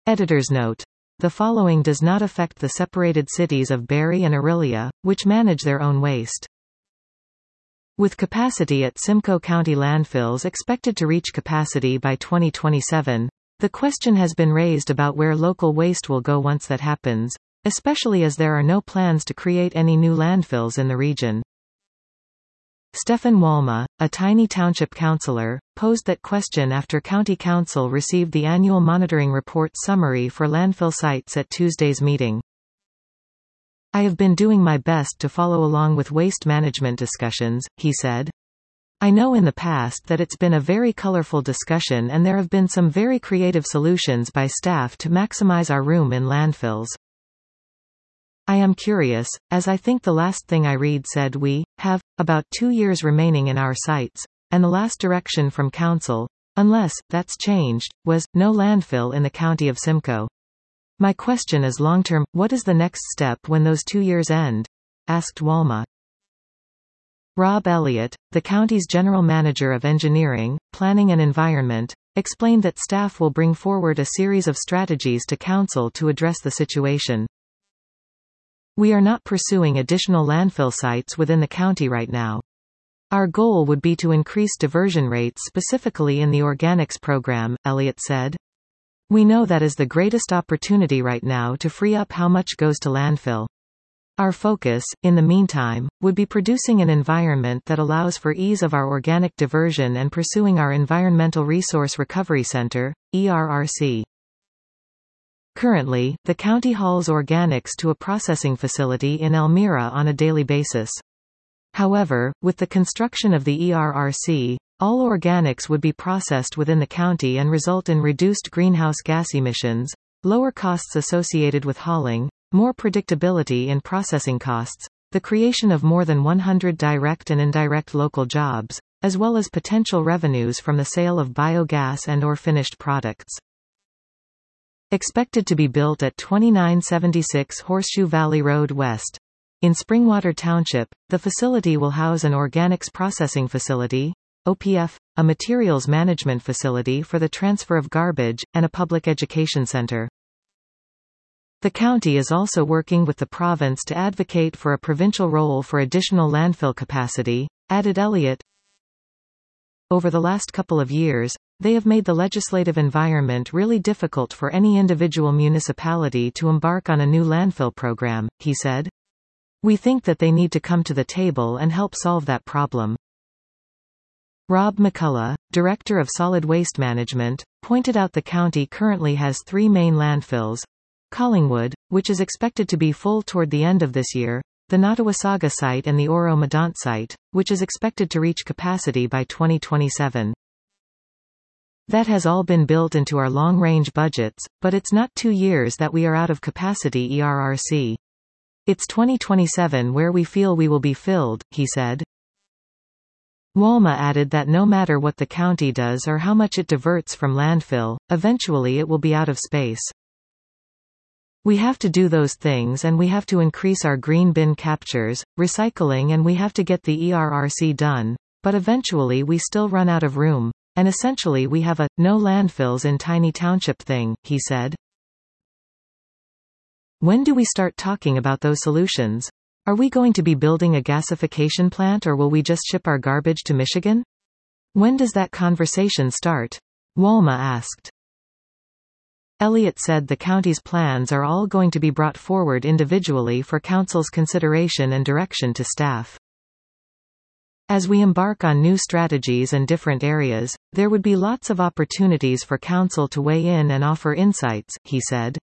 Editor's note. The following does not affect the separated cities of Barrie and Orillia, which manage their own waste. With capacity at Simcoe County landfills expected to reach capacity by 2027, the question has been raised about where local waste will go once that happens, especially as there are no plans to create any new landfills in the region. Stefan Walma, a Tiny Township councillor, posed that question after County Council received the annual monitoring report summary for landfill sites at Tuesday's meeting. I have been doing my best to follow along with waste management discussions, he said. I know in the past that it's been a very colorful discussion and there have been some very creative solutions by staff to maximize our room in landfills. I am curious, as I think the last thing I read said we have about 2 years remaining in our sites, and the last direction from Council, unless that's changed, was no landfill in the county of Simcoe. My question is long-term, what is the next step when those 2 years end? Asked Walma. Rob Elliott, the county's general manager of engineering, planning and environment, explained that staff will bring forward a series of strategies to Council to address the situation. We are not pursuing additional landfill sites within the county right now. Our goal would be to increase diversion rates specifically in the organics program, Elliott said. We know that is the greatest opportunity right now to free up how much goes to landfill. Our focus, in the meantime, would be producing an environment that allows for ease of our organic diversion and pursuing our Environmental Resource Recovery Center, ERRC. Currently, the county hauls organics to a processing facility in Elmira on a daily basis. However, with the construction of the ERRC, all organics would be processed within the county and result in reduced greenhouse gas emissions, lower costs associated with hauling, more predictability in processing costs, the creation of more than 100 direct and indirect local jobs, as well as potential revenues from the sale of biogas and/or finished products. Expected to be built at 2976 Horseshoe Valley Road West. In Springwater Township, the facility will house an organics processing facility, OPF, a materials management facility for the transfer of garbage, and a public education center. The county is also working with the province to advocate for a provincial role for additional landfill capacity, added Elliott. Over the last couple of years, they have made the legislative environment really difficult for any individual municipality to embark on a new landfill program, he said. We think that they need to come to the table and help solve that problem. Rob McCullough, Director of Solid Waste Management, pointed out the county currently has 3 main landfills: Collingwood, which is expected to be full toward the end of this year, the Nottawasaga site and the Oro-Medonte site, which is expected to reach capacity by 2027. That has all been built into our long-range budgets, but it's not 2 years that we are out of capacity ERRC. It's 2027 where we feel we will be filled, he said. Walma added that no matter what the county does or how much it diverts from landfill, eventually it will be out of space. We have to do those things and we have to increase our green bin captures, recycling, and we have to get the ERRC done, but eventually we still run out of room, and essentially we have a no landfills in Tiny Township thing, he said. When do we start talking about those solutions? Are we going to be building a gasification plant or will we just ship our garbage to Michigan? When does that conversation start? Walma asked. Elliott said the county's plans are all going to be brought forward individually for Council's consideration and direction to staff. As we embark on new strategies and different areas, there would be lots of opportunities for Council to weigh in and offer insights, he said.